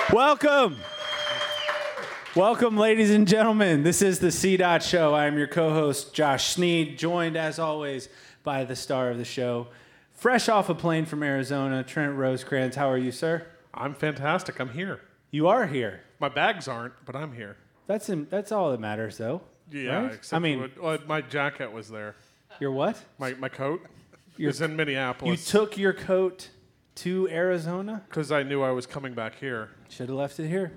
Welcome. Welcome, ladies and gentlemen. This is the C-Dot Show. I am your co-host, Josh Sneed, joined, as always, by the star of the show. Fresh off a plane from Arizona, Trent Rosecrans. How are you, sir? I'm fantastic. I'm here. You are here. My bags aren't, but I'm here. That's all that matters, though. Yeah, right? except my jacket was there. Your what? My coat is in You Minneapolis. took your coat to Arizona? Because I knew I was coming back here. Should have left it here.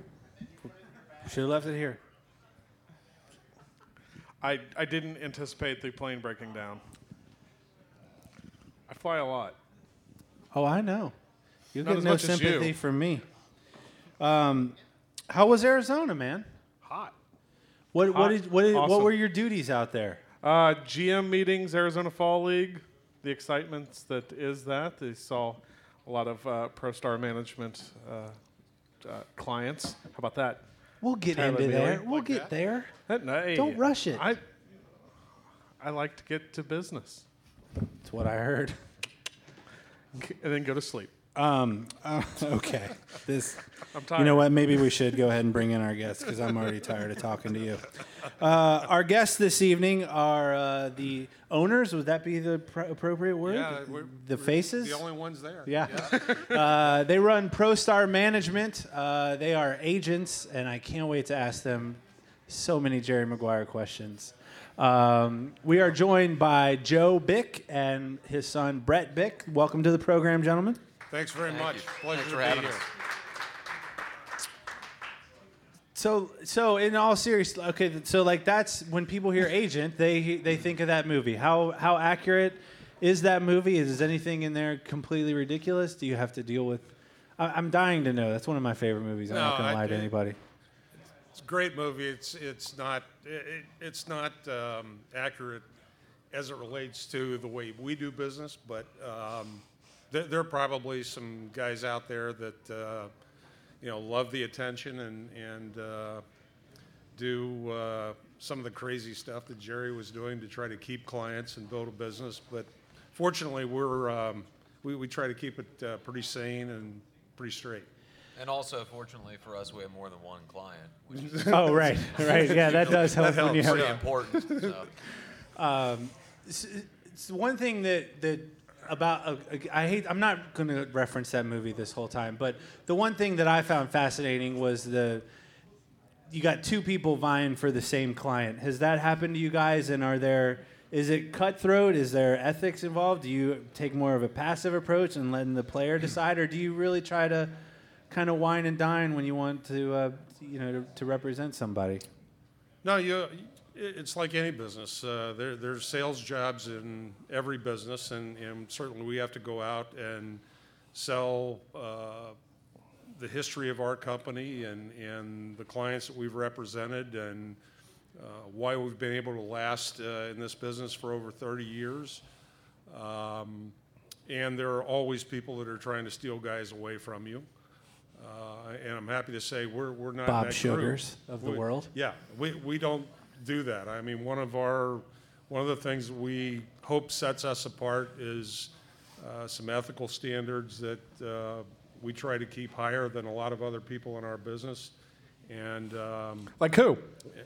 I didn't anticipate the plane breaking down. I fly a lot. Oh, I know. You'll Not get as no much as you. sympathy from me. How was Arizona, man? Hot. What Awesome. were your duties out there? GM meetings, Arizona Fall League, the excitement that is that. They saw a lot of ProStar management clients. How about that? We'll get Tyler into Bailey. there. We'll get there. Hey, Don't rush it. I like to get to business That's what I heard. and then go to sleep. Okay. I'm tired. You know what? Maybe we should go ahead and bring in our guests because I'm already tired of talking to you. Our guests this evening are the owners. Would that be the appropriate word? Yeah, the faces? The only ones there. Yeah. They run ProStar Management. They are agents, and I can't wait to ask them so many Jerry Maguire questions. We are joined by Joe Bick and his son Brett Bick. Welcome to the program, gentlemen. Thanks very much. Pleasure Thanks to for be having here. us. So in all seriousness, okay, so like that's when people hear agent, they think of that movie. How accurate is that movie? Is anything in there completely ridiculous? Do you have to deal with? I'm dying to know. That's one of my favorite movies. I'm not going to lie to anybody. It's a great movie. It's not accurate as it relates to the way we do business, but there are probably some guys out there that love the attention and do some of the crazy stuff that Jerry was doing to try to keep clients and build a business. But fortunately, we try to keep it pretty sane and pretty straight. And also, fortunately for us, we have more than one client, which is Oh, right. Yeah, that does help when you have. pretty important. So. It's one thing that about I'm not going to reference that movie this whole time, but the one thing that I found fascinating was you got two people vying for the same client. Has that happened to you guys? And is it cutthroat? Is there ethics involved? Do you take more of a passive approach and letting the player decide, or do you really try to kind of wine and dine when you want to represent somebody? No, it's like any business. There's sales jobs in every business, and certainly we have to go out and sell the history of our company and the clients that we've represented and why we've been able to last in this business for over 30 years. And there are always people that are trying to steal guys away from you. And I'm happy to say we're not Bob in that Sugars group. of the world. Yeah, we don't do that. I mean, one of the things we hope sets us apart is some ethical standards that we try to keep higher than a lot of other people in our business. And Like who?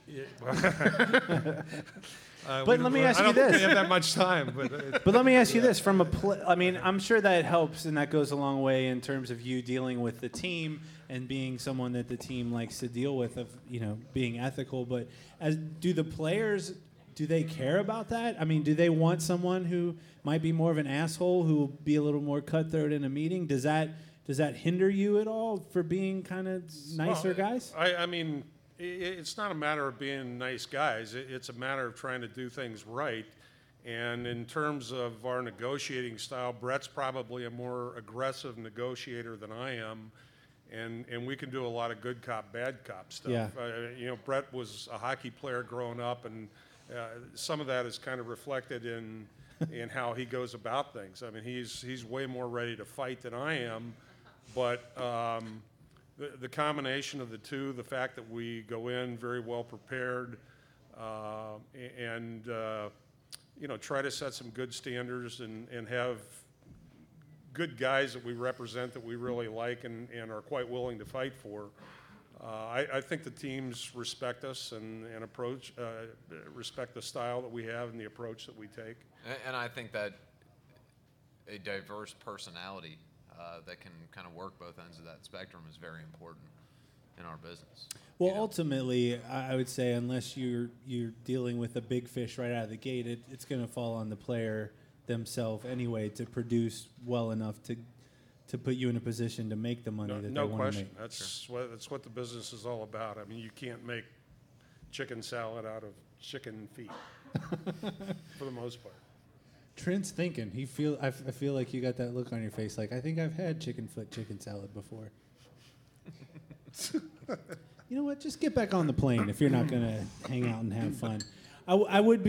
But let me ask you I don't think this. we have that much time, but But let me ask you this: I'm sure that helps, and that goes a long way in terms of you dealing with the team and being someone that the team likes to deal with, of being ethical. But do the players? Do they care about that? I mean, do they want someone who might be more of an asshole, who will be a little more cutthroat in a meeting? Does that hinder you at all for being kind of nicer guys? I mean, it's not a matter of being nice guys. It's a matter of trying to do things right. And in terms of our negotiating style, Brett's probably a more aggressive negotiator than I am. And we can do a lot of good cop, bad cop stuff. Yeah. Brett was a hockey player growing up, and some of that is kind of reflected in how he goes about things. I mean, he's way more ready to fight than I am. But the combination of the two, the fact that we go in very well prepared, and try to set some good standards and have good guys that we represent that we really like and are quite willing to fight for. I think the teams respect us and respect the style that we have and the approach that we take. And I think that a diverse personality that can kind of work both ends of that spectrum is very important in our business. Well, You know? ultimately, I would say unless you're dealing with a big fish right out of the gate, it's going to fall on the player themselves anyway to produce well enough to put you in a position to make the money that No they want to question. make. That's what the business is all about. I mean, you can't make chicken salad out of chicken feet for the most part. Trent's thinking. I feel like you got that look on your face. Like, I think I've had chicken foot chicken salad before. You know what? Just get back on the plane if you're not going to hang out and have fun. I would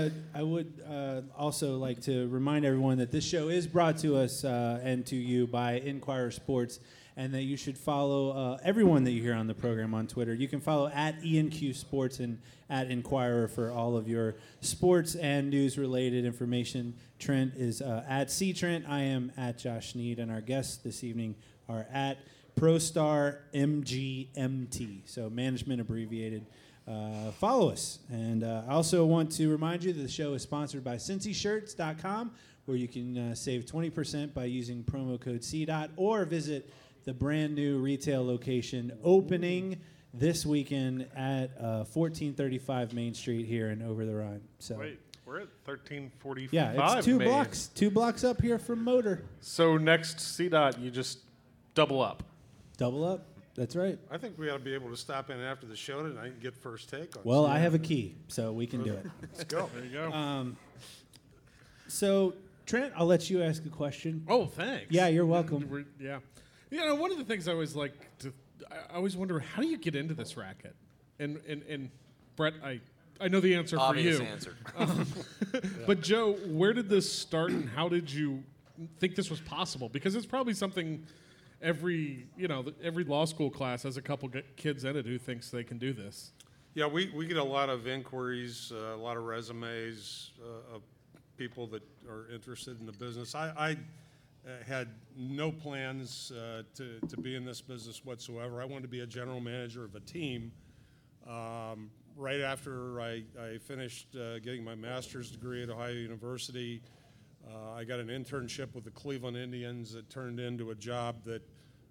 also like to remind everyone that this show is brought to us and to you by Inquirer Sports, and that you should follow everyone that you hear on the program on Twitter. You can follow at ENQ Sports and at Inquirer for all of your sports and news-related information. Trent is at CTrent. I am at Josh Sneed, and our guests this evening are at ProStar MGMT, so management abbreviated. Follow us. And I also want to remind you that the show is sponsored by CincyShirts.com, where you can save 20% by using promo code CDOT, or visit the brand new retail location opening this weekend at 1435 Main Street here in Over the Rhine. So Wait, we're at 1345. yeah, it's two Main. two blocks up here from Motor. So next CDOT, you just double up. Double up. That's right. I think we ought to be able to stop in after the show tonight and get first take on Well, it. I have a key, so we can do it. Let's go. There you go. So, Trent, I'll let you ask a question. Oh, thanks. Yeah, you're welcome. Yeah. You know, one of the things I always like to, I always wonder, how do you get into this racket? And Brett, I know the answer Obvious for you. answer. But Joe, where did this start, and how did you think this was possible? Because it's probably something every law school class has a couple kids in it who thinks they can do this. Yeah, we get a lot of inquiries, a lot of resumes of people that are interested in the business. I had no plans to be in this business whatsoever. I wanted to be a general manager of a team. Right after I finished getting my master's degree at Ohio University, I got an internship with the Cleveland Indians that turned into a job that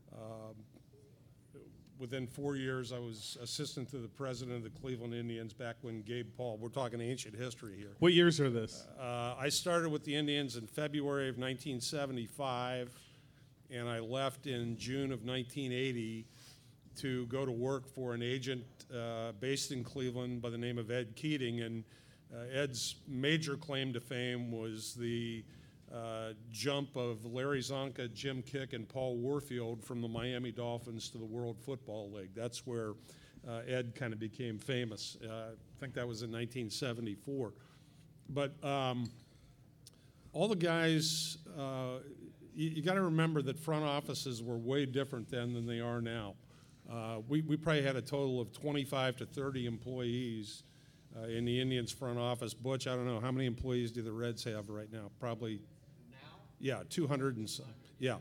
within 4 years I was assistant to the president of the Cleveland Indians back when Gabe Paul, we're talking ancient history here. What years are this? I started with the Indians in February of 1975, and I left in June of 1980 to go to work for an agent based in Cleveland by the name of Ed Keating. And Ed's major claim to fame was the jump of Larry Zonka, Jim Kick, and Paul Warfield from the Miami Dolphins to the World Football League. That's where Ed kind of became famous. I think that was in 1974. But all the guys, you got to remember that front offices were way different then than they are now. We probably had a total of 25 to 30 employees in the Indians front office. Butch, I don't know, how many employees do the Reds have right now? Probably, yeah, 200 and some. Yeah.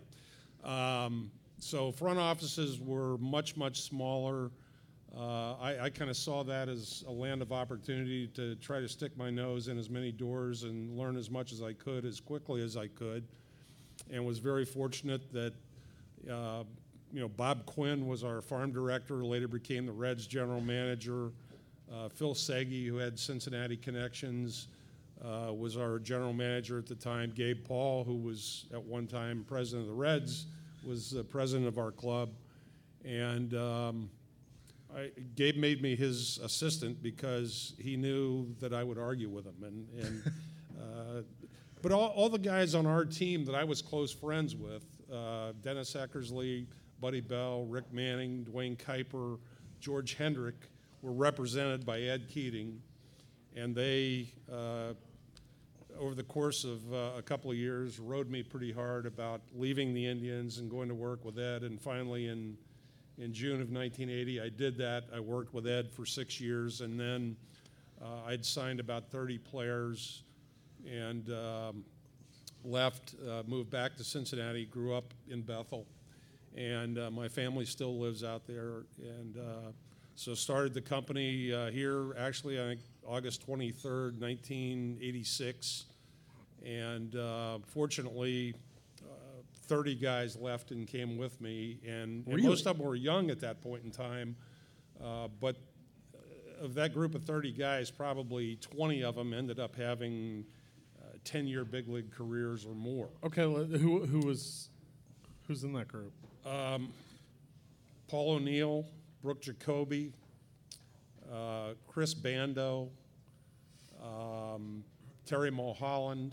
So front offices were much, much smaller. I kind of saw that as a land of opportunity to try to stick my nose in as many doors and learn as much as I could as quickly as I could, and was very fortunate that Bob Quinn was our farm director, later became the Reds general manager. Phil Segi, who had Cincinnati connections, was our general manager at the time. Gabe Paul, who was at one time president of the Reds, was the president of our club. And Gabe made me his assistant because he knew that I would argue with him. But all the guys on our team that I was close friends with, Dennis Eckersley, Buddy Bell, Rick Manning, Dwayne Kuiper, George Hendrick, were represented by Ed Keating, and they, over the course of a couple of years, rode me pretty hard about leaving the Indians and going to work with Ed. And finally, in June of 1980, I did that. I worked with Ed for 6 years, and then I'd signed about 30 players, and left, moved back to Cincinnati, grew up in Bethel, and my family still lives out there. And so started the company here, actually, I think August 23rd, 1986. And fortunately, 30 guys left and came with me, and most of them were young at that point in time. But of that group of 30 guys, probably 20 of them ended up having 10-year big league careers or more. Okay, who's in that group? Paul O'Neill, Brooke Jacoby, Chris Bando, Terry Mulholland,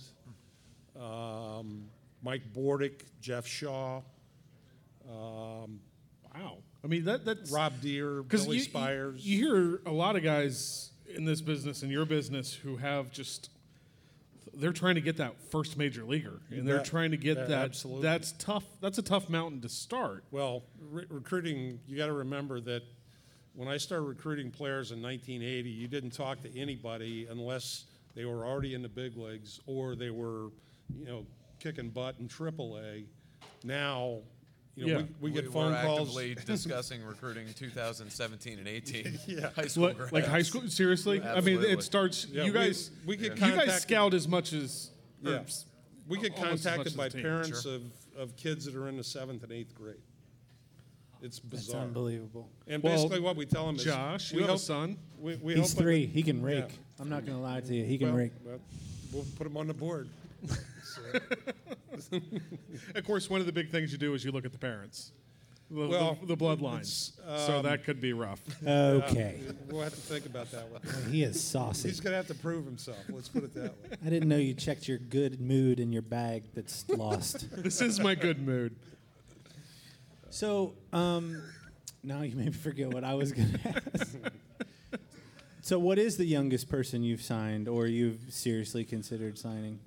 Mike Bordick, Jeff Shaw, Wow. I mean, that's Rob Deere, Billy Spires. You hear a lot of guys in this business, in your business, who have just they're trying to get that first major leaguer, and they're trying to get that. Absolutely. That's tough. That's a tough mountain to start. Well, recruiting, you got to remember that when I started recruiting players in 1980, you didn't talk to anybody unless they were already in the big leagues or they were, kicking butt in AAA. Now, we get phone we're calls. actively discussing recruiting 2017 and 18 Yeah. high school Like grads. high school? Seriously? I mean, Absolutely. it starts. Yeah, you guys, we get you contacted. guys scout as much as. or Yeah. We get almost as much contacted as by the team. parents Sure. of kids that are in the 7th and 8th grade. It's That's bizarre. unbelievable. And Well, basically what we tell them is, Josh, we you have a hope, son. we He's hope 3. He can rake. Yeah. I'm not going to lie to you. He can rake. Well, we'll put him on the board. Of course, one of the big things you do is you look at the parents, the bloodlines. So that could be rough. Okay. We'll have to think about that one. He is saucy. He's going to have to prove himself. Let's put it that way. I didn't know you checked your good mood in your bag that's lost. This is my good mood. So, now you made me forget what I was going to ask. So, what is the youngest person you've signed or you've seriously considered signing?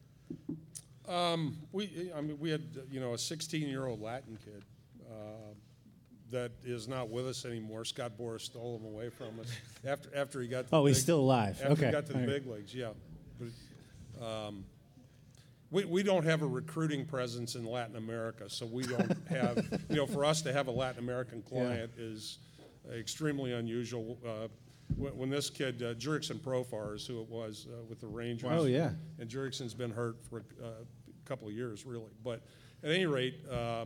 We had a 16-year-old Latin kid that is not with us anymore. Scott Boras stole him away from us after he got. To Oh, the he's big- still alive. After Okay. he got to the All right. big leagues, yeah. But, we don't have a recruiting presence in Latin America, so we don't have, for us to have a Latin American client is extremely unusual. When this kid, Jurickson Profar is who it was with the Rangers. Oh, yeah. And Jurickson's been hurt for a couple of years, really. But at any rate,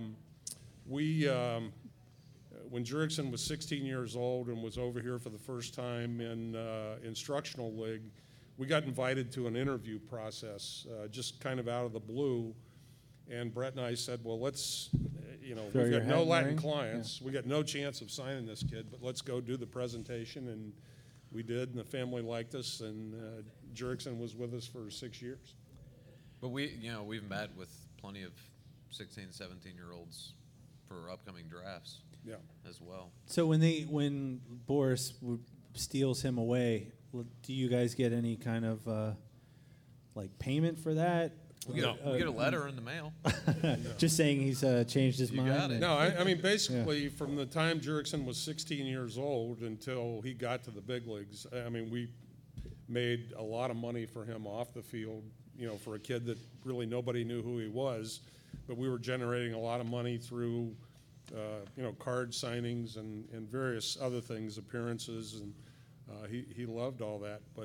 when Jurickson was 16 years old and was over here for the first time in instructional league, we got invited to an interview process, just kind of out of the blue. And Brett and I said, well, let's, Throw we've your got hat no in the Latin ring? clients. We got no chance of signing this kid, but let's go do the presentation. And we did, and the family liked us, and Jurickson was with us for 6 years. But we've met with plenty of 16, 17-year-olds for upcoming drafts Yeah. as well. So, when Boris steals him away, do you guys get any kind of payment for that? We get a letter in the mail. Just saying he's changed his You mind. got it. No, I mean, basically, from the time Jurickson was 16 years old until he got to the big leagues, I mean, we made a lot of money for him off the field, for a kid that really nobody knew who he was. But we were generating a lot of money through, card signings and various other things, appearances, and he loved all that. But,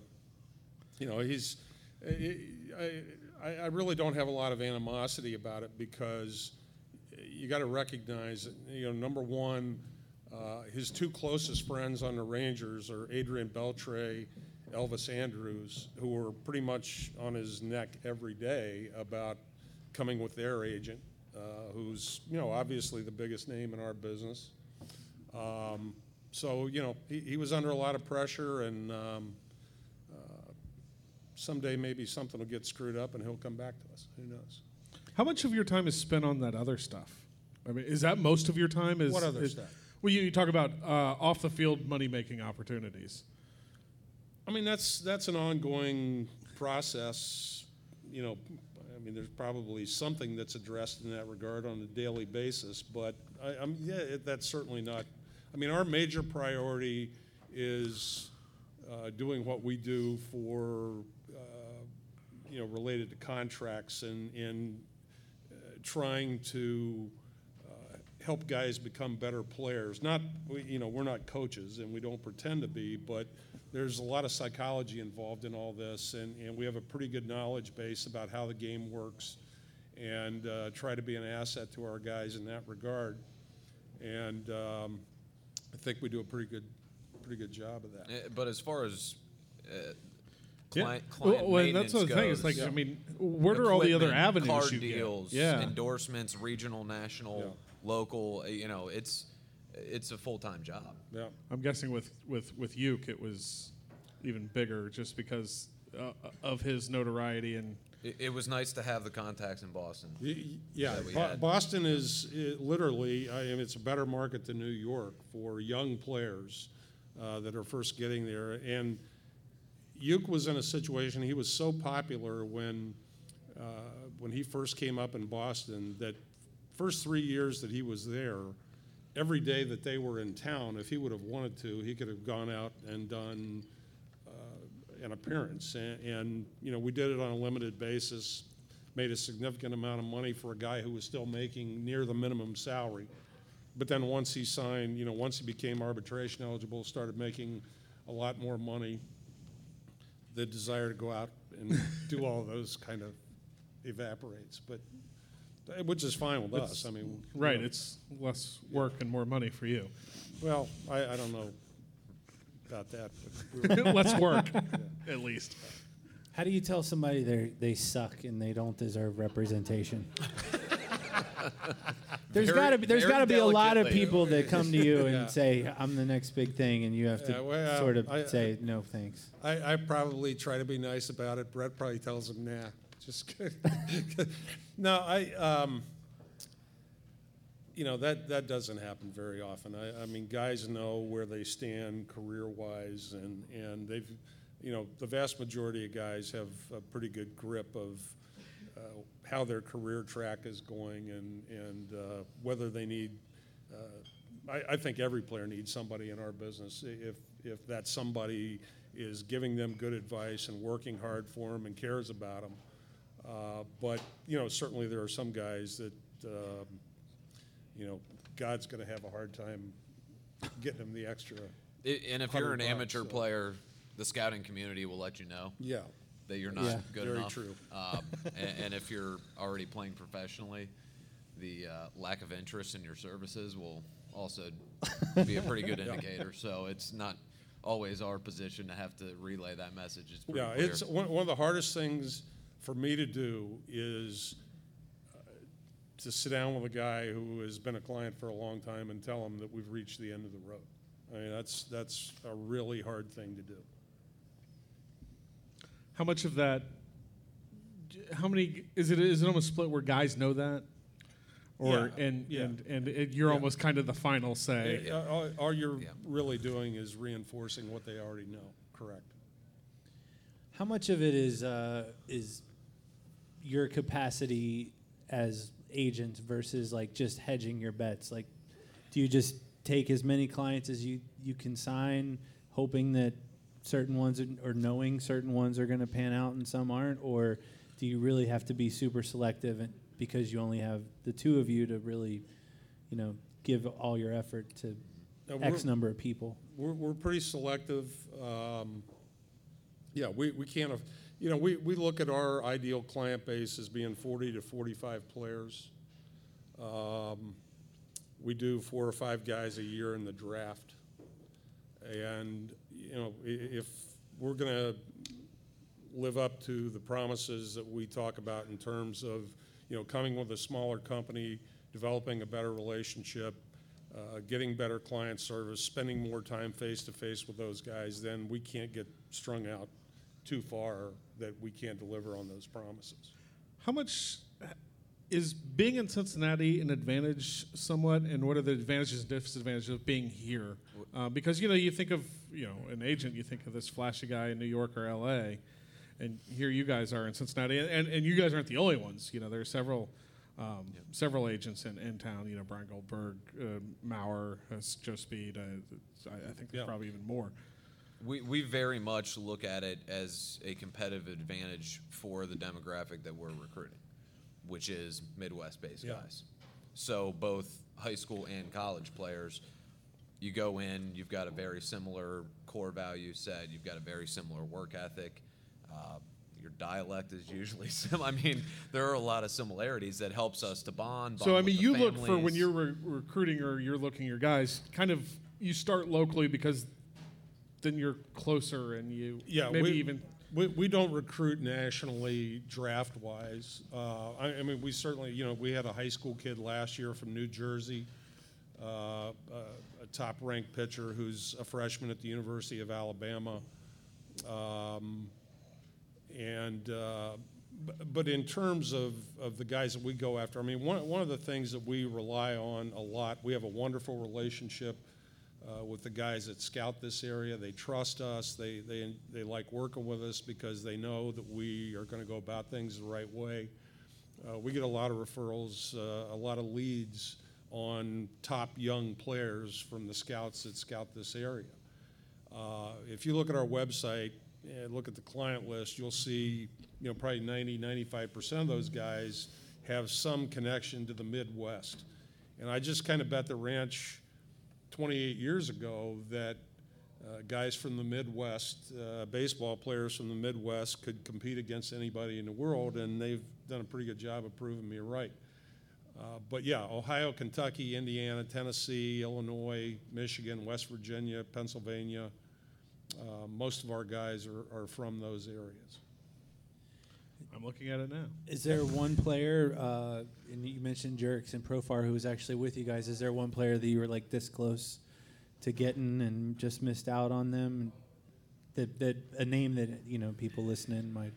I really don't have a lot of animosity about it because you got to recognize that, number one, his two closest friends on the Rangers are Adrian Beltre, Elvis Andrews, who were pretty much on his neck every day about coming with their agent, who's, obviously the biggest name in our business. So, he was under a lot of pressure, and someday maybe something will get screwed up and he'll come back to us. Who knows? How much of your time is spent on that other stuff? I mean, is that most of your time? What other stuff? Well, you talk about off the field money making opportunities. I mean, that's an ongoing process. I mean, there's probably something that's addressed in that regard on a daily basis, but that's certainly not. I mean, our major priority is doing what we do for related to contracts and trying to help guys become better players. We're not coaches and we don't pretend to be, but there's a lot of psychology involved in all this, and we have a pretty good knowledge base about how the game works, and try to be an asset to our guys in that regard. And I think we do a pretty good job of that. But as far as Yeah. client Well, and maintenance that's the thing. It's goes, like, I mean, what are all the other equipment, avenues card you deals, get? Yeah. endorsements, regional, national, Yeah. local. It's a full-time job. Yeah. I'm guessing with Uke, it was even bigger just because of his notoriety and. It was nice to have the contacts in Boston. Yeah, that we had. Boston is literally, it's a better market than New York for young players that are first getting there. And Uke was in a situation, he was so popular when he first came up in Boston that first 3 years that he was there, every day that they were in town, if he would have wanted to, he could have gone out and done an appearance. And we did it on a limited basis, made a significant amount of money for a guy who was still making near the minimum salary. But then once he signed, once he became arbitration eligible, started making a lot more money, the desire to go out and do all those kind of evaporates. But which is fine with us. I mean, Right, it's less work and more money for you. well, I don't know about that, but Less work, at least. How do you tell somebody they suck and they don't deserve representation? There's Very- got to be a lot of delicately. people that come to you and Yeah. say, "I'm the next big thing," and you have to Yeah, well, sort of I- say, "No, thanks." I probably try to be nice about it. Brett probably tells him, nah, just kidding. No, that doesn't happen very often. I mean, guys know where they stand career-wise, and they've, the vast majority of guys have a pretty good grip of how their career track is going and whether they need. I think every player needs somebody in our business. If that somebody is giving them good advice and working hard for them and cares about them. But certainly there are some guys that God's going to have a hard time getting them the extra. And if you're an $100, amateur so. player, the scouting community will let you know Yeah. that you're not Yeah. good Very enough. true. And if you're already playing professionally, the lack of interest in your services will also be a pretty good indicator. So it's not always our position to have to relay that message. It's pretty Yeah, clear. it's one of the hardest things for me to do is to sit down with a guy who has been a client for a long time and tell him that we've reached the end of the road. I mean, that's a really hard thing to do. How much of that? How many is it? Is it almost split where guys know that, or Yeah, and yeah. you're Yeah. almost kind of the final say? All you're Yeah. really doing is reinforcing what they already know. Correct. How much of it is your capacity as agents versus like just hedging your bets? Like, do you just take as many clients as you can sign, hoping that certain ones or knowing certain ones are going to pan out and some aren't, or do you really have to be super selective because you only have the two of you to really, give all your effort to Now, X number of people? We're pretty selective. Yeah, we can't, we look at our ideal client base as being 40 to 45 players. We do 4 or 5 guys a year in the draft. And, if we're going to live up to the promises that we talk about in terms of, coming with a smaller company, developing a better relationship, getting better client service, spending more time face-to-face with those guys, then we can't get strung out too far that we can't deliver on those promises. How much is being in Cincinnati an advantage somewhat, and what are the advantages and disadvantages of being here? Because you think of an agent, you think of this flashy guy in New York or L.A., and here you guys are in Cincinnati, and you guys aren't the only ones. There are several agents in town. Brian Goldberg, Maurer, Joe Speed. I think there's Yeah. probably even more. We very much look at it as a competitive advantage for the demographic that we're recruiting, which is Midwest-based guys. So both high school and college players, you go in, you've got a very similar core value set, you've got a very similar work ethic. Your dialect is usually I mean, there are a lot of similarities that helps us to bond. So, I with mean, the you look for families. when you're recruiting or you're looking at your guys, kind of you start locally because then you're closer and you we don't recruit nationally draft wise. I mean, we certainly, we had a high school kid last year from New Jersey, a top ranked pitcher who's a freshman at the University of Alabama. But in terms of the guys that we go after, I mean, one of the things that we rely on a lot, we have a wonderful relationship with the guys that scout this area. They trust us. They like working with us because they know that we are going to go about things the right way. We get a lot of referrals, a lot of leads on top young players from the scouts that scout this area. If you look at our website and look at the client list, you'll see, probably 95% of those guys have some connection to the Midwest. And I just kind of bet the ranch 28 years ago that guys from the Midwest, baseball players from the Midwest, could compete against anybody in the world, and they've done a pretty good job of proving me right. But yeah, Ohio, Kentucky, Indiana, Tennessee, Illinois, Michigan, West Virginia, Pennsylvania, most of our guys are from those areas. I'm looking at it now. Is there one player, and you mentioned Jerks and Profar, who was actually with you guys, is there one player that you were like this close to getting and just missed out on them? That a name that, people listening might...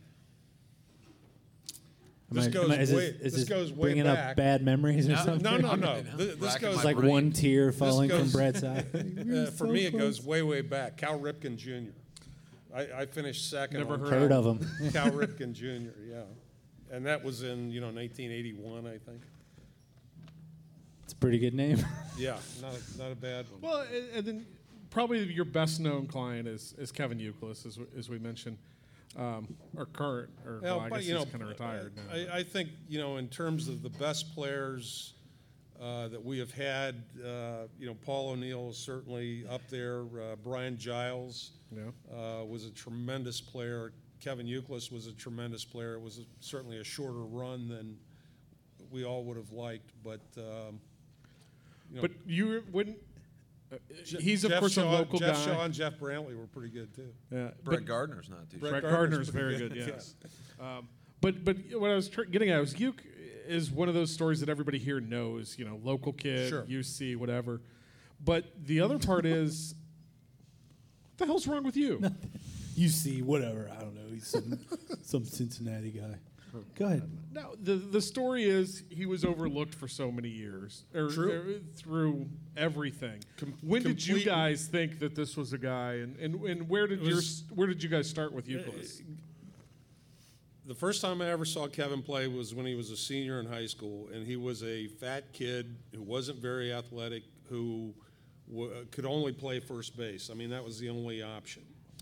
This goes way bringing back. Up bad memories or something? No. This goes like brain. one tear falling from Brett's eye. for me, it goes way back. Cal Ripken Jr. I finished second. Never Heard of him. Cal Ripken Jr. Yeah, and that was in 1981, I think. It's a pretty good name. Yeah, not a bad one. Well, and then probably your best known client is Kevin Euclid, as we mentioned, or current, or Well, I but, guess he's kind of retired now. I think in terms of the best players that we have had, Paul O'Neill is certainly up there. Brian Giles was a tremendous player. Kevin Euclid was a tremendous player. It was certainly a shorter run than we all would have liked, but. But you wouldn't. He's Jeff of course Shaw, a local Jeff guy. Shaw and Jeff Brantley were pretty good too. Yeah, Brett Gardner's not too Brett shabby. Gardner's very good. Yes. But what I was getting at was Uke is one of those stories that everybody here knows. Local kid, Sure. UC, whatever. But the other part is, what the hell's wrong with you? You see, whatever. I don't know. He's some Cincinnati guy. Go ahead. No, the story is he was overlooked for so many years, through everything. When did you guys think that this was a guy, and where did you guys start with Euclid? The first time I ever saw Kevin play was when he was a senior in high school, and he was a fat kid who wasn't very athletic, who could only play first base. I mean, that was the only option.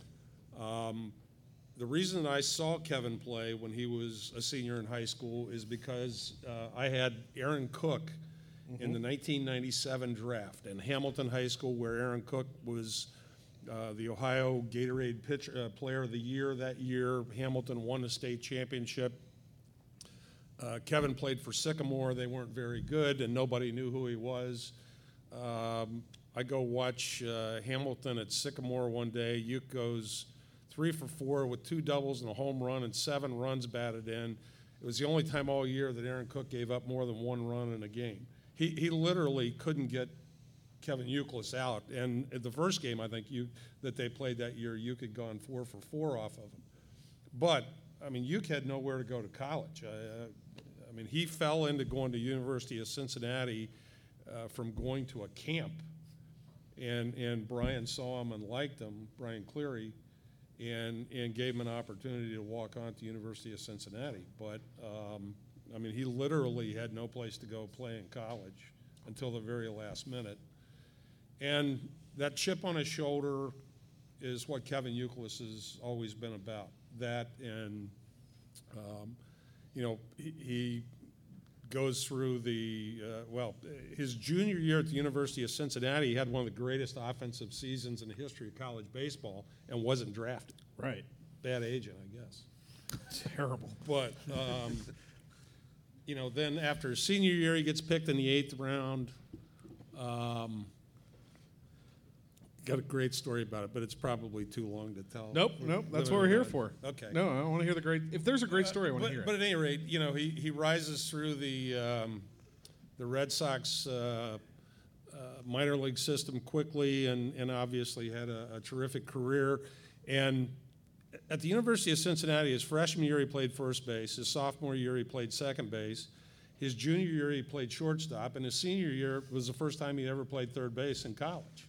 The reason that I saw Kevin play when he was a senior in high school is because I had Aaron Cook in the 1997 draft, and Hamilton High School, where Aaron Cook was the Ohio Gatorade Player of the Year that year. Hamilton won the state championship. Kevin played for Sycamore. They weren't very good, and nobody knew who he was. I go watch Hamilton at Sycamore one day. Uke goes 3 for 4 with 2 doubles and a home run and 7 runs batted in. It was the only time all year that Aaron Cook gave up more than 1 run in a game. He literally couldn't get Kevin Euclid out. And at the first game, I think that they played that year, Uke had gone 4 for 4 off of him. But, I mean, Uke had nowhere to go to college. I mean, he fell into going to University of Cincinnati from going to a camp. And Brian saw him and liked him, Brian Cleary, and gave him an opportunity to walk on to University of Cincinnati. But, I mean, he literally had no place to go play in college until the very last minute. And that chip on his shoulder is what Kevin Youkilis has always been about. That and, he goes through his junior year at the University of Cincinnati, he had one of the greatest offensive seasons in the history of college baseball and wasn't drafted. Right. Bad agent, I guess. Terrible. But, then after his senior year, he gets picked in the 8th round. Got a great story about it, but it's probably too long to tell. Nope. That's what we're here for. Okay. No, I want to hear the great. If there's a great story, I want to hear it. But at any rate, he rises through the Red Sox minor league system quickly, and obviously had a terrific career. And at the University of Cincinnati, his freshman year he played first base. His sophomore year he played second base. His junior year he played shortstop, and his senior year was the first time he ever played third base in college.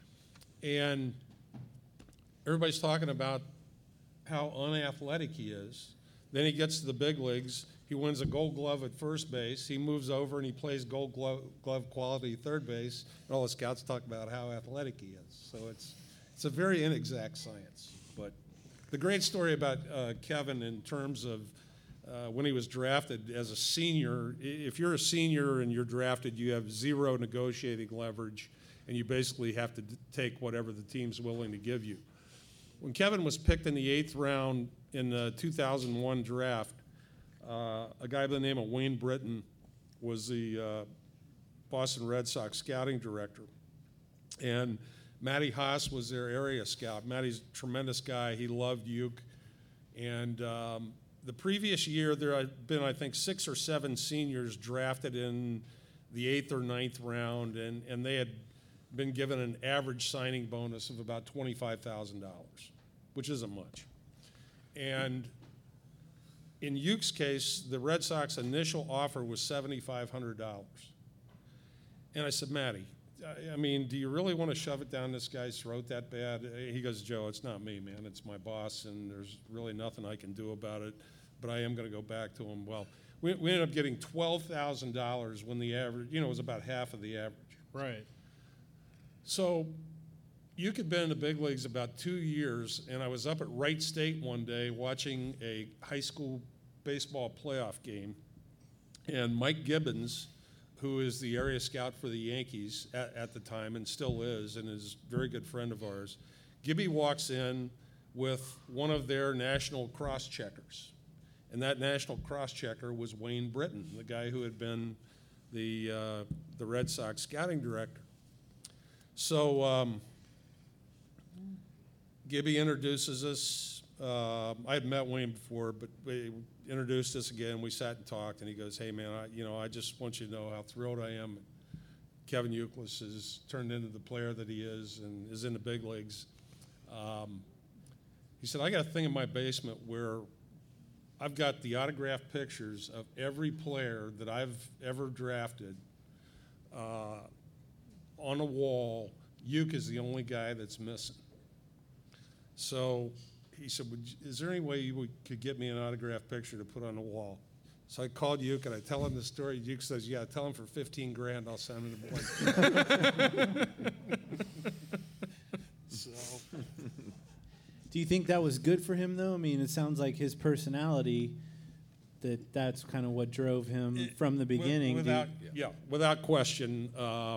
And everybody's talking about how unathletic he is. Then he gets to the big leagues. He wins a Gold Glove at first base. He moves over and he plays Gold Glove quality third base. And all the scouts talk about how athletic he is. So it's a very inexact science. But the great story about Kevin in terms of when he was drafted as a senior, if you're a senior and you're drafted, you have zero negotiating leverage, and you basically have to take whatever the team's willing to give you. When Kevin was picked in the 8th round in the 2001 draft, a guy by the name of Wayne Britton was the Boston Red Sox scouting director. And Matty Haas was their area scout. Matty's a tremendous guy. He loved Uke. And the previous year, there had been, I think, 6 or 7 seniors drafted in the 8th or 9th round, and they had been given an average signing bonus of about $25,000, which isn't much. And in Uke's case, the Red Sox initial offer was $7,500. And I said, Matty, I mean, do you really want to shove it down this guy's throat that bad? He goes, Joe, it's not me, man. It's my boss, and there's really nothing I can do about it, but I am going to go back to him. Well, we ended up getting $12,000 when the average, was about half of the average. Right. So Uke had been in the big leagues about 2 years, and I was up at Wright State one day watching a high school baseball playoff game, and Mike Gibbons, who is the area scout for the Yankees at the time and still is, and is a very good friend of ours, Gibby walks in with one of their national cross-checkers, and that national cross-checker was Wayne Britton, the guy who had been the Red Sox scouting director. So Gibby introduces us. I had met Wayne before, but we introduced us again. We sat and talked, and he goes, "Hey, man, I just want you to know how thrilled I am. Kevin Youkilis has turned into the player that he is and is in the big leagues." He said, "I got a thing in my basement where I've got the autographed pictures of every player that I've ever drafted on a wall. Uke is the only guy that's missing." So he said, "Is there any way you could get me an autographed picture to put on the wall?" So I called Uke and I tell him the story. Uke says, "Yeah, tell him for $15,000 I'll send him the boy." So, Do you think that was good for him, though? I mean, it sounds like his personality, that's kind of what drove him from the beginning. Without question.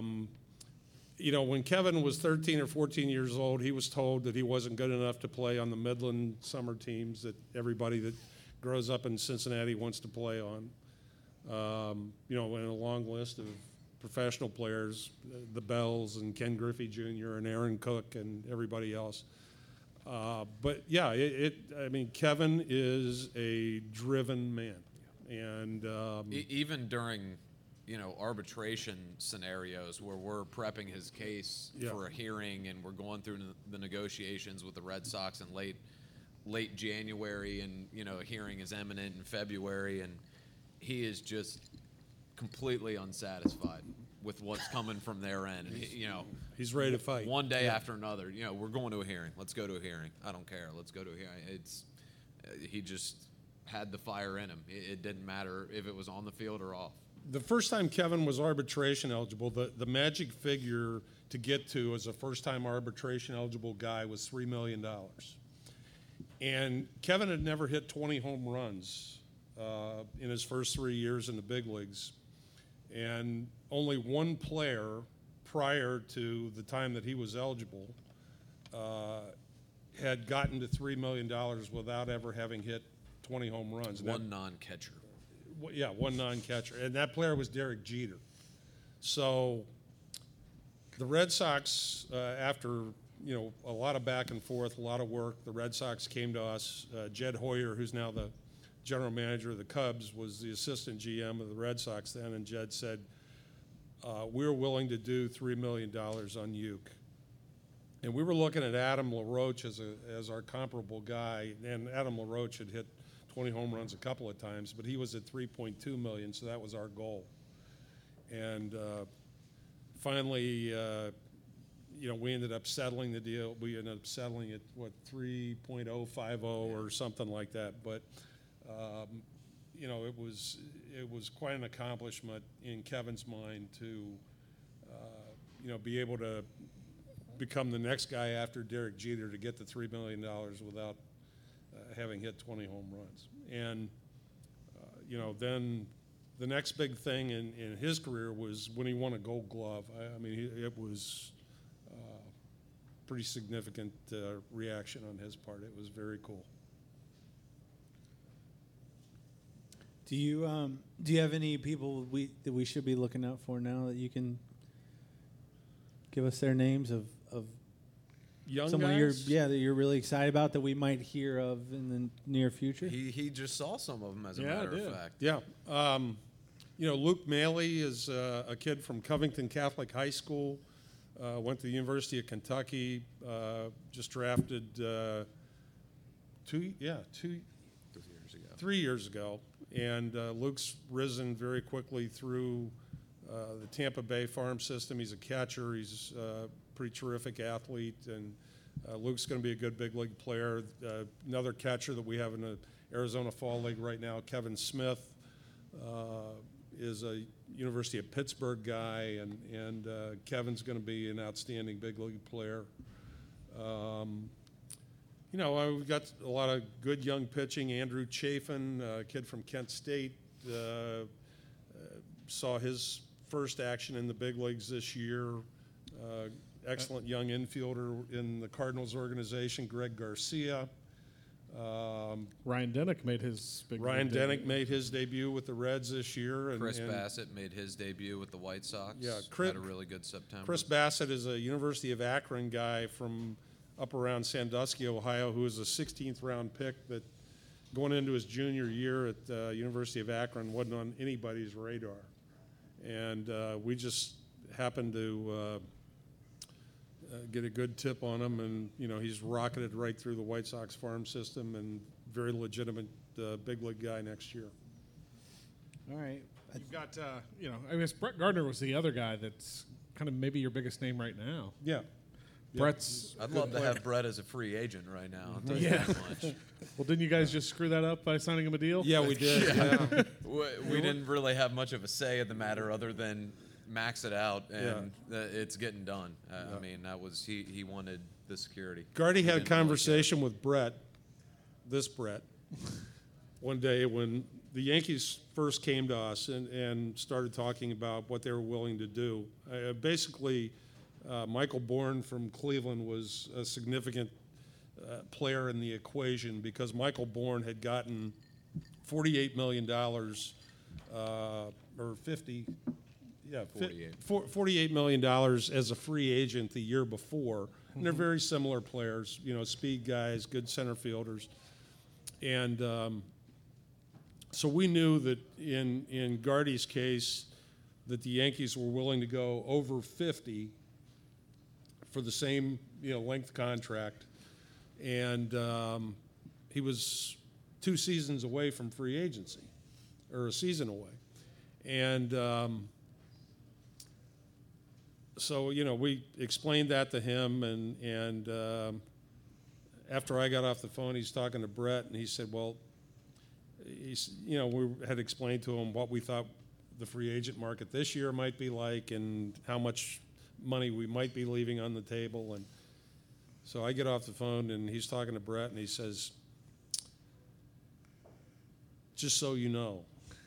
When Kevin was 13 or 14 years old, he was told that he wasn't good enough to play on the Midland summer teams that everybody that grows up in Cincinnati wants to play on. In a long list of professional players, the Bells and Ken Griffey Jr. and Aaron Cook and everybody else. But yeah, Kevin is a driven man, and even during arbitration scenarios where we're prepping his case for a hearing and we're going through the negotiations with the Red Sox in late January, and a hearing is imminent in February, and he is just completely unsatisfied with what's coming from their end. He's ready to fight. One day after another, we're going to a hearing. Let's go to a hearing. I don't care. Let's go to a hearing. He just had the fire in him. It didn't matter if it was on the field or off. the first time Kevin was arbitration eligible, the magic figure to get to as a first-time arbitration eligible guy was $3 million. And Kevin had never hit 20 home runs in his first 3 years in the big leagues. And only one player prior to the time that he was eligible had gotten to $3 million without ever having hit 20 home runs. One non-catcher. Yeah, one non-catcher, and that player was Derek Jeter. So the Red Sox, after a lot of back and forth, a lot of work, the Red Sox came to us. Jed Hoyer, who's now the general manager of the Cubs, was the assistant GM of the Red Sox then, and Jed said, we're willing to do $3 million on Uke. And we were looking at Adam LaRoche as our comparable guy, and Adam LaRoche had hit 20 home runs a couple of times, but he was at 3.2 million, so that was our goal. And finally, we ended up settling the deal. We ended up settling at 3.050 or something like that. But it was quite an accomplishment in Kevin's mind to be able to become the next guy after Derek Jeter to get the $3 million without having hit 20 home runs. And, then the next big thing in his career was when he won a Gold Glove. It was pretty significant reaction on his part. It was very cool. Do you have any people that we should be looking out for now that you can give us their names of Young someone guys? that you're really excited about that we might hear of in the near future? He just saw some of them, as a matter of fact. Yeah. Luke Maley is a kid from Covington Catholic High School, went to the University of Kentucky, just drafted 3 years ago. And Luke's risen very quickly through the Tampa Bay farm system. He's a catcher. He's a pretty terrific athlete. And Luke's going to be a good big league player. Another catcher that we have in the Arizona Fall League right now, Kevin Smith, is a University of Pittsburgh guy. And Kevin's going to be an outstanding big league player. We've got a lot of good young pitching. Andrew Chafin, a kid from Kent State, saw his first action in the big leagues this year. Excellent young infielder in the Cardinals organization, Greg Garcia. Ryan Denick made his made his debut with the Reds this year. Chris Bassett made his debut with the White Sox. Yeah, had a really good September. Chris Bassett is a University of Akron guy from up around Sandusky, Ohio, who was a 16th round pick that going into his junior year at University of Akron wasn't on anybody's radar. And we just happened to get a good tip on him, and he's rocketed right through the White Sox farm system and very legitimate big league guy next year. All right. You've got, Brett Gardner was the other guy that's kind of maybe your biggest name right now. Yeah. Brett's. I'd love to have Brett as a free agent right now. I'll tell you that much. Well, didn't you guys just screw that up by signing him a deal? Yeah, we did. Yeah. We didn't really have much of a say in the matter other than max it out, and it's getting done. I mean, that was he wanted the security. Gardy had a conversation with Brett, one day when the Yankees first came to us and started talking about what they were willing to do. Basically, Michael Bourne from Cleveland was a significant player in the equation because Michael Bourne had gotten $48 million or 50. Yeah, $48 million as a free agent the year before. And they're very similar players, speed guys, good center fielders. And so we knew that in Gardy's case that the Yankees were willing to go over 50 for the same length contract. And he was 2 seasons away from free agency, or a season away. And so, we explained that to him, and after I got off the phone, he's talking to Brett, and he said, well, we had explained to him what we thought the free agent market this year might be like and how much money we might be leaving on the table. And so I get off the phone, and he's talking to Brett, and he says, just so you know,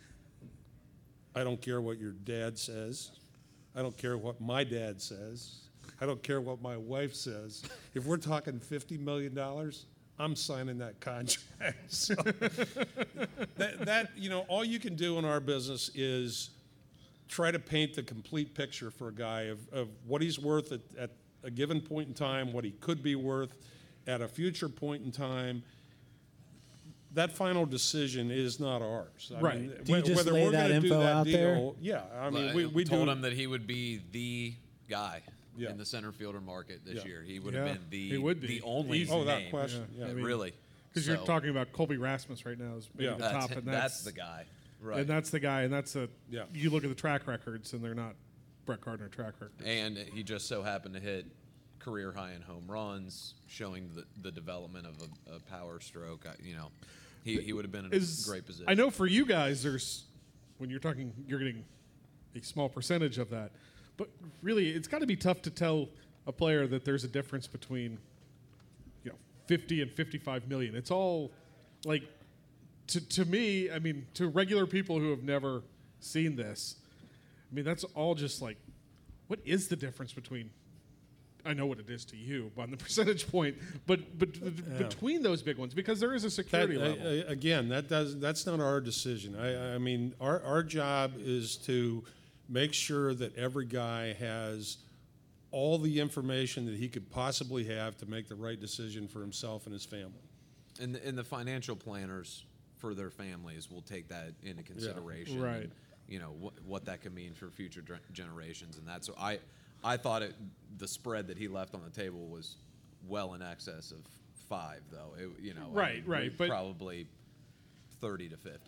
I don't care what your dad says. I don't care what my dad says. I don't care what my wife says. If we're talking $50 million, I'm signing that contract. So that all you can do in our business is try to paint the complete picture for a guy of what he's worth at a given point in time, what he could be worth at a future point in time. That final decision is not ours. Right. I mean, Do you just whether lay we're that gonna do info that out there? deal, yeah. I mean, But we told do. him that he would be the guy Yeah. in the center fielder market this Yeah. year. He would Yeah, have been he would be. the only Easy. Oh, without name. question. Yeah. I mean, Really. Because you're talking about Colby Rasmus right now as maybe Yeah. the top, and That's the guy. Right. And that's the guy, and that's Yeah. You look at the track records, and they're not Brett Gardner track records. And he just so happened to hit career high in home runs, showing the development of a power stroke. He would have been in a great position. I know for you guys, there's when you're talking, you're getting a small percentage of that, but really, it's got to be tough to tell a player that there's a difference between 50 and 55 million. It's all like to me. I mean, to regular people who have never seen this, I mean, that's all just like, what is the difference between? I know what it is to you on the percentage point, but between those big ones, because there is a security level. Again, that's not our decision. I mean, our job is to make sure that every guy has all the information that he could possibly have to make the right decision for himself and his family. And the financial planners for their families will take that into consideration. Right. And, what that could mean for future generations, and that's I thought the spread that he left on the table was well in excess of 5, though. Right, but probably 30 to 50.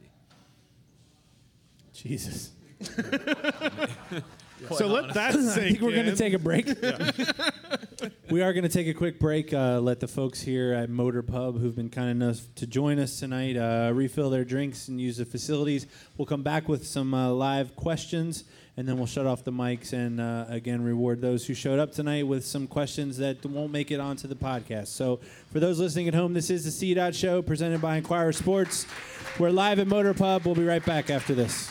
Jesus. So let that I sink think we're going to in. take a break. We are going to take a quick break. Let the folks here at Motor Pub, who've been kind enough to join us tonight, refill their drinks and use the facilities. We'll come back with some live questions, and then we'll shut off the mics and, again, reward those who showed up tonight with some questions that won't make it onto the podcast. So for those listening at home, this is the C-Dot Show presented by Enquirer Sports. We're live at Motor Pub. We'll be right back after this.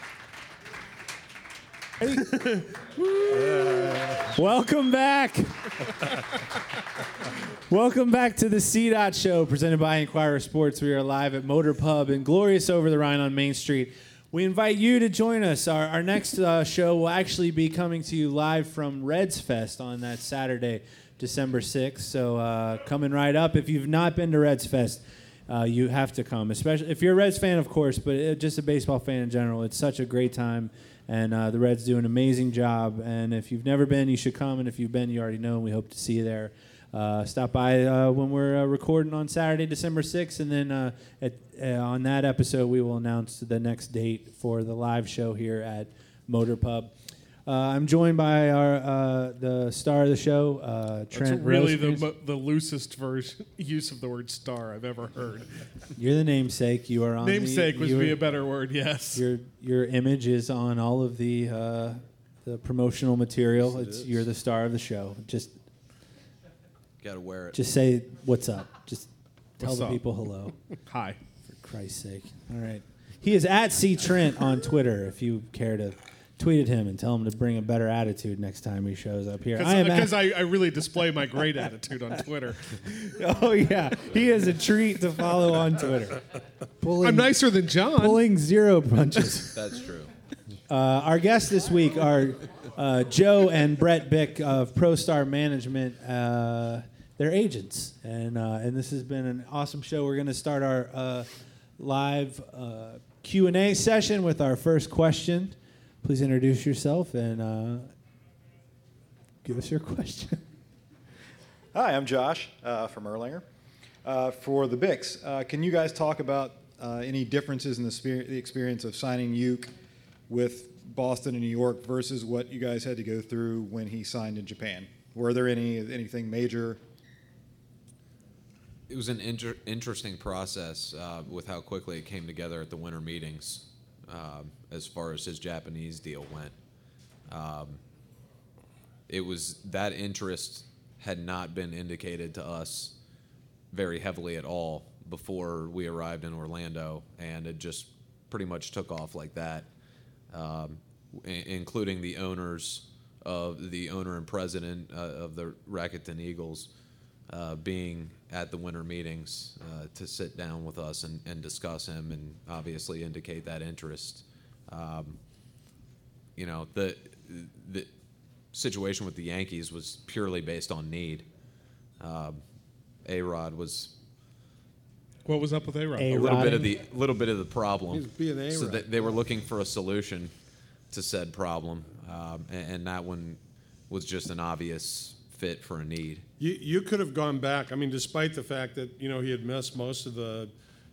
Welcome back. Welcome back to the C-Dot Show presented by Enquirer Sports. We are live at Motor Pub in glorious Over the Rhine on Main Street. We invite you to join us. Our next show will actually be coming to you live from Reds Fest on that Saturday, December 6th. So coming right up. If you've not been to Reds Fest, you have to come, especially if you're a Reds fan, of course, but just a baseball fan in general. It's such a great time. And the Reds do an amazing job. And if you've never been, you should come. And if you've been, you already know. And we hope to see you there. Stop by when we're recording on Saturday, December 6th. And then on that episode, we will announce the next date for the live show here at Motor Pub. I'm joined by the star of the show, Trent. That's really Rosecrease. the loosest use of the word star I've ever heard. You're the namesake. You are on. Namesake would be a better word. Yes. Your image is on all of the promotional material. You're the star of the show. Just Got to wear it. just say what's up. Just tell What's the up? people hello. Hi. For Christ's sake. All right. He is at C Trent on Twitter. If you care to tweet at him and tell him to bring a better attitude next time he shows up here. Because I really display my great attitude on Twitter. Oh yeah, he is a treat to follow on Twitter. I'm nicer than John. Pulling 0 punches. That's true. Our guests this week are Joe and Brett Bick of ProStar Management. They're agents, and this has been an awesome show. We're going to start our live Q&A session with our first question. Please introduce yourself and give us your question. Hi, I'm Josh from Erlanger. For the Bicks, can you guys talk about any differences in the experience of signing Uke with Boston and New York versus what you guys had to go through when he signed in Japan? Were there anything major? It was an interesting process with how quickly it came together at the winter meetings. as far as his Japanese deal went. It was that interest had not been indicated to us very heavily at all before we arrived in Orlando, and it just pretty much took off like that, including the owner and president of the Rakuten Eagles being at the winter meetings to sit down with us and discuss him and obviously indicate that interest. The situation with the Yankees was purely based on need. A-Rod was What was up with A-Rod? A- a little bit of the He's problem. being A-Rod. So they were looking for a solution to said problem, and that one was just an obvious fit for a need. You could have gone back. I mean, despite the fact that he had missed most of the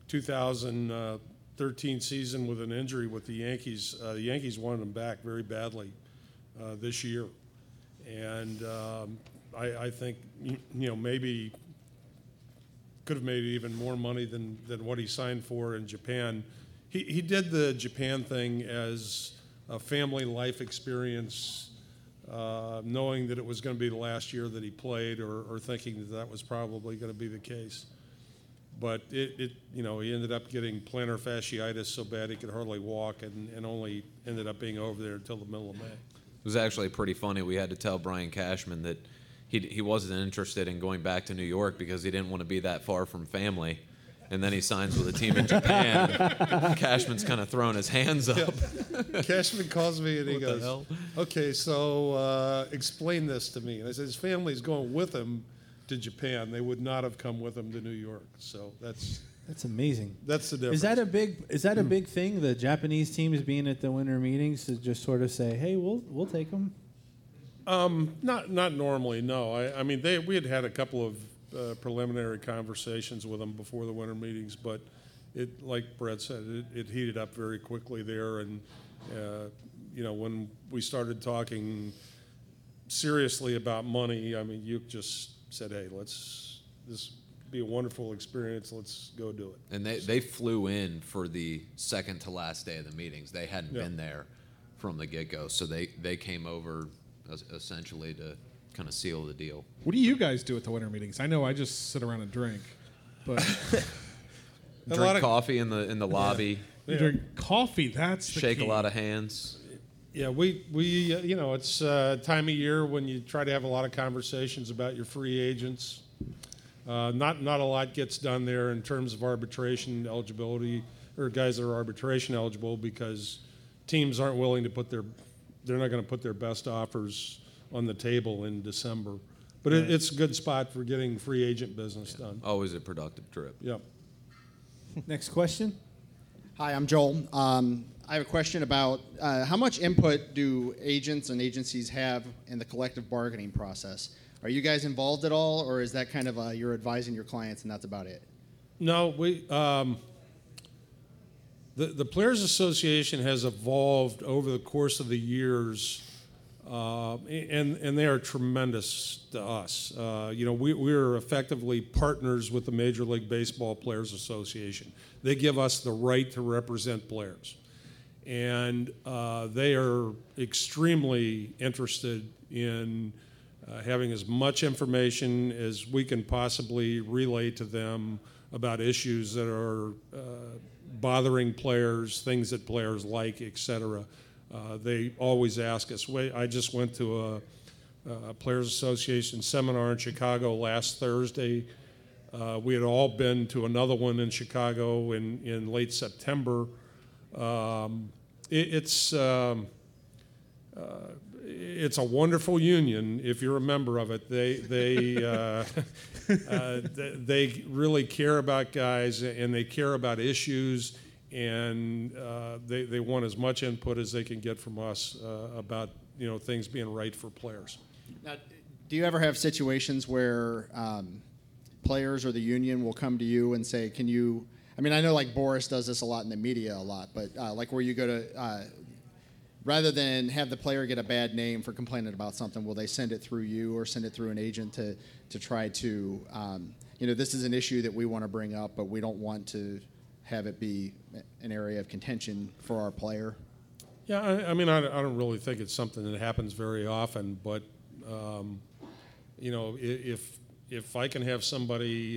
2013 season with an injury with the Yankees. The Yankees wanted him back very badly this year, and I think maybe could have made even more money than what he signed for in Japan. He did the Japan thing as a family life experience, knowing that it was going to be the last year that he played, or thinking that was probably going to be the case. But he ended up getting plantar fasciitis so bad he could hardly walk, and only ended up being over there until the middle of May. It was actually pretty funny. We had to tell Brian Cashman that he wasn't interested in going back to New York because he didn't want to be that far from family. And then he signs with a team in Japan. Cashman's kind of throwing his hands up. Cashman calls me and he What the goes, hell? "Okay, so explain this to me." And I said, his family's going with him to Japan. They would not have come with him to New York. So that's amazing. the difference. Is that a big thing? The Japanese teams being at the winter meetings to just sort of say, "Hey, we'll take them." Not normally, no. I mean, we had a couple of preliminary conversations with them before the winter meetings, but it, like Brett said, it heated up very quickly there. And when we started talking seriously about money, I mean, you just said, "Hey, this be a wonderful experience. Let's go do it." And they flew in for the second to last day of the meetings. They hadn't been there from the get-go, so they came over essentially to kind of seal the deal. What do you guys do at the winter meetings? I know I just sit around and drink, but A lot Drink of- coffee in the lobby, you drink coffee. That's the shake key. a lot of hands. Yeah, we it's time of year when you try to have a lot of conversations about your free agents. Not a lot gets done there in terms of arbitration eligibility, or guys that are arbitration eligible, because teams aren't willing to they're not going to put their best offers on the table in December. But it's a good spot for getting free agent business done. Always a productive trip. Yep. Next question. Hi, I'm Joel. I have a question about how much input do agents and agencies have in the collective bargaining process? Are you guys involved at all, or is that kind of you're advising your clients and that's about it? No, the Players Association has evolved over the course of the years, and they are tremendous to us. We're effectively partners with the Major League Baseball Players Association. They give us the right to represent players, and they are extremely interested in having as much information as we can possibly relay to them about issues that are bothering players, things that players like, et cetera. They always ask us. I just went to a Players Association seminar in Chicago last Thursday. We had all been to another one in Chicago in late September. It's a wonderful union if you're a member of it. They really care about guys, and they care about issues, and they want as much input as they can get from us about things being right for players. Now, do you ever have situations where players or the union will come to you and say, "Can you?" I mean, I know like Boris does this a lot in the media a lot, but like where you go to. Rather than have the player get a bad name for complaining about something, will they send it through you or send it through an agent to try to, this is an issue that we want to bring up, but we don't want to have it be an area of contention for our player? Yeah, I mean, I don't really think it's something that happens very often, but if I can have somebody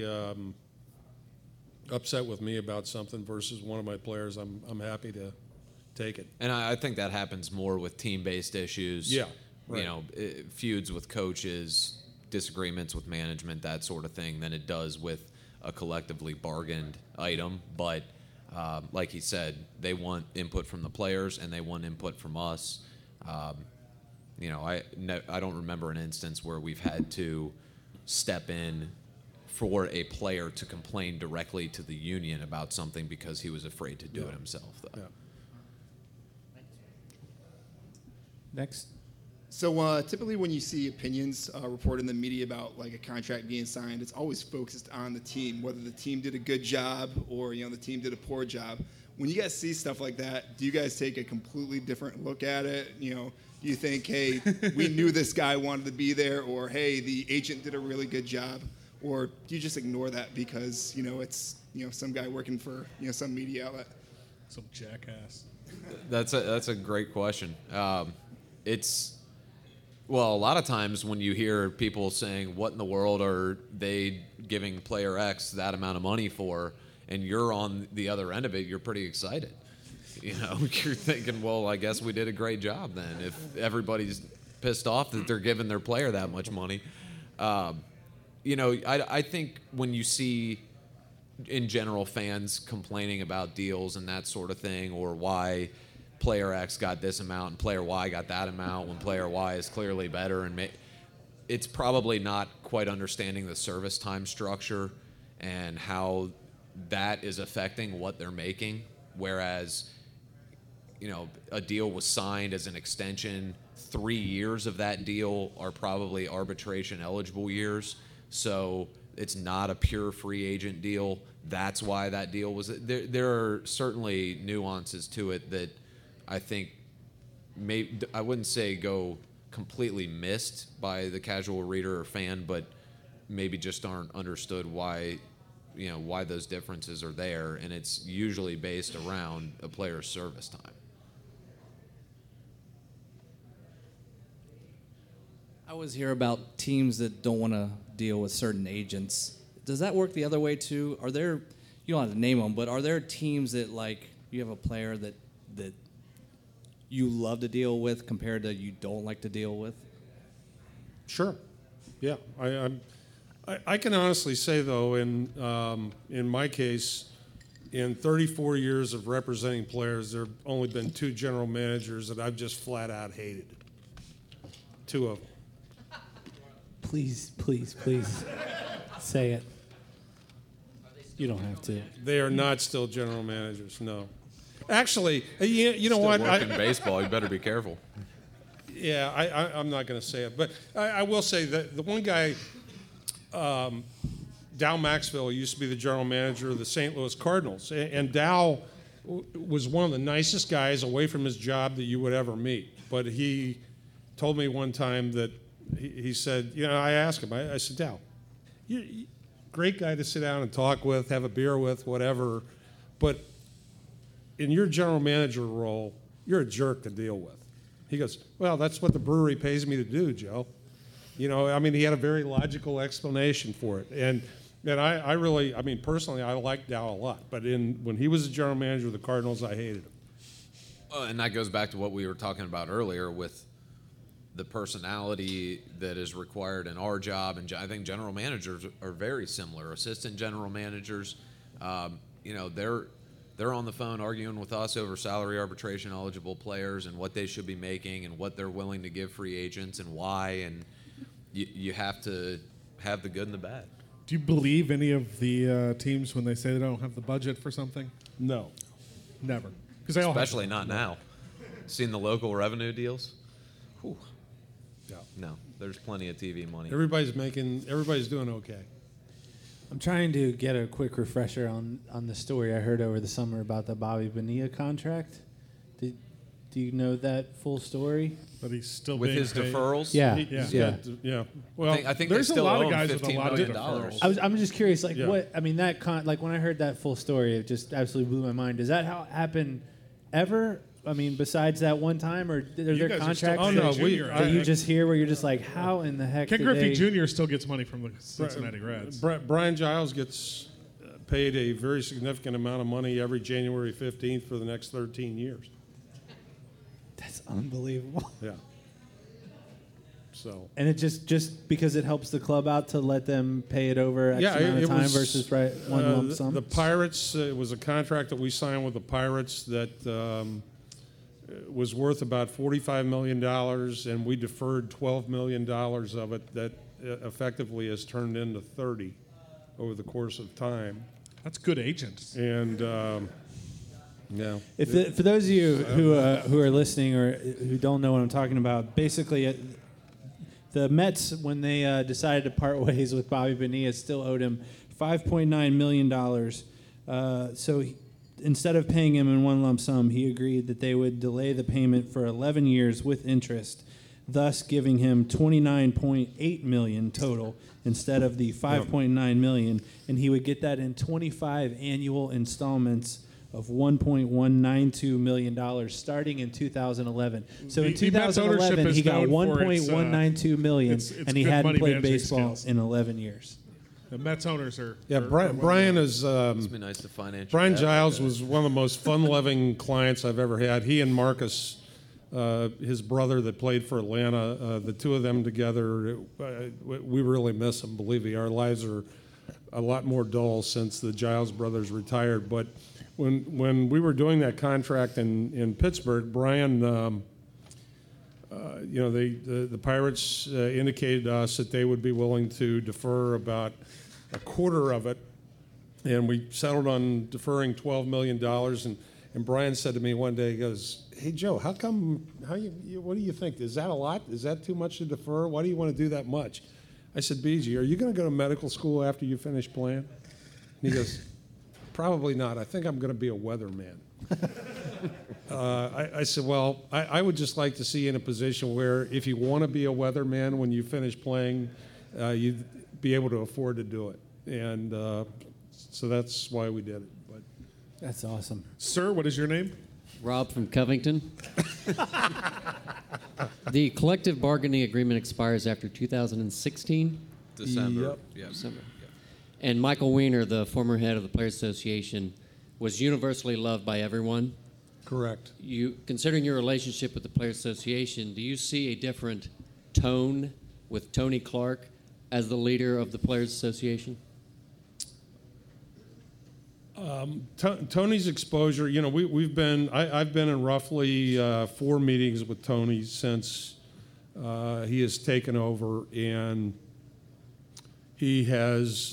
upset with me about something versus one of my players, I'm happy to take it. And I think that happens more with team-based issues. Yeah, right. Feuds with coaches, disagreements with management, that sort of thing, than it does with a collectively bargained item. But like he said, they want input from the players and they want input from us. I don't remember an instance where we've had to step in for a player to complain directly to the union about something because he was afraid to do it himself, though. Yeah. Next. So typically when you see opinions reported in the media about like a contract being signed, it's always focused on the team, whether the team did a good job or the team did a poor job. When you guys see stuff like that, do you guys take a completely different look at it? Do you think, hey, we knew this guy wanted to be there, or hey, the agent did a really good job, or do you just ignore that because it's some guy working for some media outlet? Some jackass. That's a great question. Well, a lot of times when you hear people saying, what in the world are they giving player X that amount of money for, and you're on the other end of it, you're pretty excited. You're thinking, well, I guess we did a great job then if everybody's pissed off that they're giving their player that much money. I think when you see, in general, fans complaining about deals and that sort of thing, or why player X got this amount and player Y got that amount when player Y is clearly better, and it's probably not quite understanding the service time structure and how that is affecting what they're making. Whereas, a deal was signed as an extension, 3 years of that deal are probably arbitration eligible years. So it's not a pure free agent deal. That's why that deal was there are certainly nuances to it that I think I wouldn't say go completely missed by the casual reader or fan, but maybe just aren't understood why those differences are there, and it's usually based around a player's service time. I always hear about teams that don't want to deal with certain agents. Does that work the other way too? Are there, you don't have to name them, but are there teams that like you have a player that you love to deal with compared to you don't like to deal with? Sure. Yeah. I can honestly say, though, in my case, in 34 years of representing players, there have only been 2 general managers that I've just flat out hated. 2 of them. Please say it. You don't have to. They are not still general managers, no. Actually, you know what? In baseball, you better be careful. Yeah, I'm not going to say it, but I will say that the one guy, Dow Maxwell, used to be the general manager of the St. Louis Cardinals, and Dow was one of the nicest guys away from his job that you would ever meet. But he told me one time that he said, I asked him, I said, Dow, great guy to sit down and talk with, have a beer with, whatever, but in your general manager role, you're a jerk to deal with. He goes, well, that's what the brewery pays me to do, Joe. He had a very logical explanation for it. And I really, personally, I like Dow a lot. But when he was the general manager of the Cardinals, I hated him. And that goes back to what we were talking about earlier with the personality that is required in our job. And I think general managers are very similar. Assistant general managers, they're on the phone arguing with us over salary arbitration eligible players and what they should be making and what they're willing to give free agents and why. And you have to have the good and the bad. Do you believe any of the teams when they say they don't have the budget for something? No. Never. Because especially not now. Seen the local revenue deals? Whew. Yeah. No, there's plenty of TV money. Everybody's doing okay. I'm trying to get a quick refresher on the story I heard over the summer about the Bobby Bonilla contract. Did Do you know that full story? But he's still With being his paid. deferrals. Yeah, He's yeah. got, yeah. Well, I think There's they a still lot of owe him guys with a $15 lot of million. deferrals. I'm just curious, like Yeah. what I mean. That like when I heard that full story, it just absolutely blew my mind. Does that how it happen ever? I mean, besides that one time, or are there guys are contracts still- Oh, no, that, we- that you just hear where you're just like, how in the heck? Ken did Griffey they- Jr. still gets money from the Cincinnati Reds. Brian Giles gets paid a very significant amount of money every January 15th for the next 13 years. That's unbelievable. Yeah. So. And it just because it helps the club out to let them pay it over X amount of time versus one lump sum. The Pirates, it was a contract that we signed with the Pirates that was worth about $45 million, and we deferred $12 million of it that effectively has turned into 30 over the course of time. That's good agents. And, yeah. For those of you who are listening or who don't know what I'm talking about, basically the Mets, when they decided to part ways with Bobby Bonilla, still owed him $5.9 million. Instead of paying him in one lump sum, he agreed that they would delay the payment for 11 years with interest, thus giving him $29.8 million total instead of the $5.9 million, and he would get that in 25 annual installments of $1.192 million starting in 2011. So in The Mets ownership 2011, is he got known for its, $1.192 million, it's and he good hadn't money played managing baseball skills. in 11 years. The Mets owners are. Yeah, are Brian is. It's been nice to finance. Brian your dad Giles like that. was one of the most fun-loving clients I've ever had. He and Marcus, his brother that played for Atlanta, the two of them together, we really miss them. Believe me, our lives are a lot more dull since the Giles brothers retired. But when we were doing that contract in Pittsburgh, Brian, the Pirates indicated to us that they would be willing to defer about a quarter of it, and we settled on deferring $12 million. And Brian said to me one day, he goes, "Hey Joe, what do you think? Is that a lot? Is that too much to defer? Why do you want to do that much?" I said, "BG, are you going to go to medical school after you finish playing?" And he goes, "Probably not. I think I'm going to be a weatherman." I said, well, I would just like to see you in a position where if you want to be a weatherman when you finish playing, you'd be able to afford to do it. And so that's why we did it. But That's awesome. Sir, what is your name? Rob from Covington. The collective bargaining agreement expires after 2016. December. Yep. Yeah. December. And Michael Weiner, the former head of the Players Association, was universally loved by everyone. correct. Considering your relationship with the Players Association, do you see a different tone with Tony Clark as the leader of the Players Association? Tony's exposure, I've been in roughly 4 meetings with Tony since he has taken over, and he has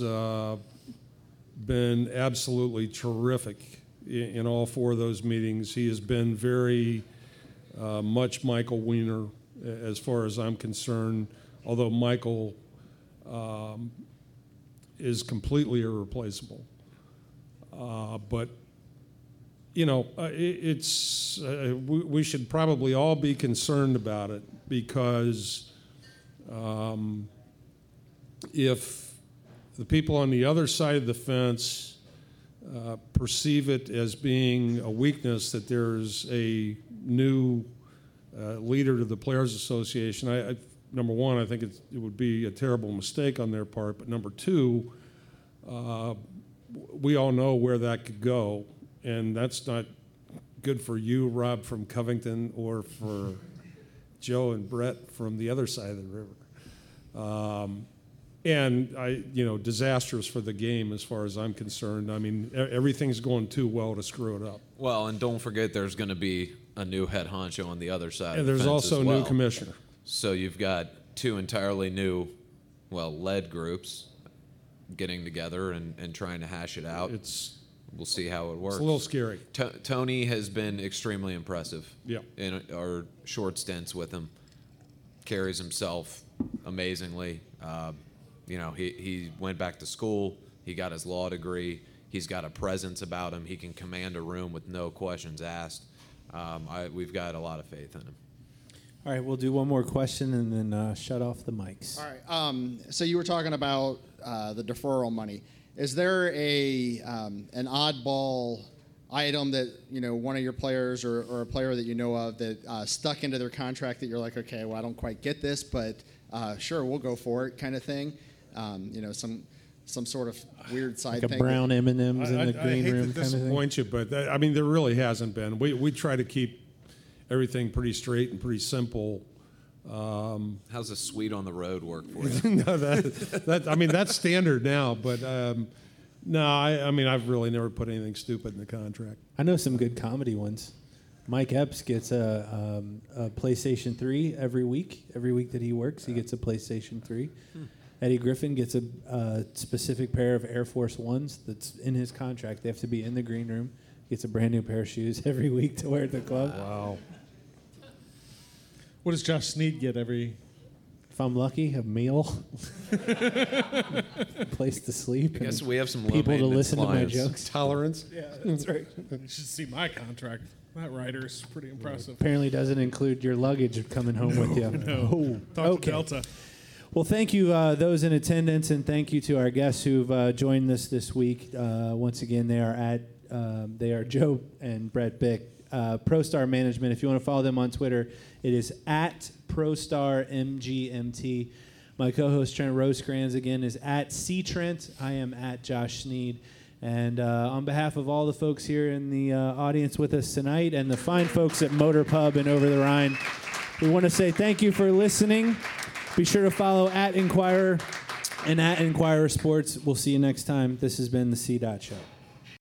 been absolutely terrific in all 4 of those meetings. He has been very much Michael Weiner as far as I'm concerned, although Michael is completely irreplaceable. But it's we should probably all be concerned about it, because if the people on the other side of the fence perceive it as being a weakness that there's a new leader to the Players Association, number one, I think it would be a terrible mistake on their part. But number two, we all know where that could go, and that's not good for you, Rob from Covington, or for Joe and Brett from the other side of the river. And disastrous for the game as far as I'm concerned. I mean, everything's going too well to screw it up. Well, and don't forget, there's going to be a new head honcho on the other side. And of the there's fence also as a well. new commissioner. So you've got 2 entirely new, led groups getting together and trying to hash it out. We'll see how it works. It's a little scary. Tony has been extremely impressive Yep. in our short stints with him. Carries himself amazingly. He went back to school. He got his law degree. He's got a presence about him. He can command a room with no questions asked. we've got a lot of faith in him. All right, we'll do one more question and then shut off the mics. All right. So you were talking about the deferral money. Is there an oddball item that one of your players or a player that you know of that stuck into their contract that you're like, okay, well, I don't quite get this, but sure, we'll go for it, kind of thing? Some sort of weird side Like thing. a brown M&Ms in the I green hate room to kind of thing. disappoint you, but I mean, there really hasn't been. We try to keep everything pretty straight and pretty simple. How's a suite on the road work for you? No, I mean, that's standard now, but no, I mean, I've really never put anything stupid in the contract. I know some good comedy ones. Mike Epps gets a PlayStation 3 every week. Every week that he works, he gets a PlayStation 3. Eddie Griffin gets a specific pair of Air Force Ones that's in his contract. They have to be in the green room. He gets a brand new pair of shoes every week to wear at the club. Wow. What does Josh Snead get every? If I'm lucky, a meal, a place to sleep, I guess and we have some people to low-maintenance listen to my clients. jokes. Tolerance. Yeah, that's right. You should see my contract. That rider's pretty impressive. Apparently doesn't include your luggage coming home with you. No. Talk okay. to Delta. Well, thank you, those in attendance, and thank you to our guests who've joined us this week. Once again, they are Joe and Brett Bick, ProStar Management. If you want to follow them on Twitter, it is at ProStarMGMT. My co-host Trent Rosecrans again is at CTrent. I am at Josh Snead. And on behalf of all the folks here in the audience with us tonight and the fine folks at Motor Pub and Over the Rhine, we want to say thank you for listening. Be sure to follow at Inquirer and at Inquirer Sports. We'll see you next time. This has been the C. Show.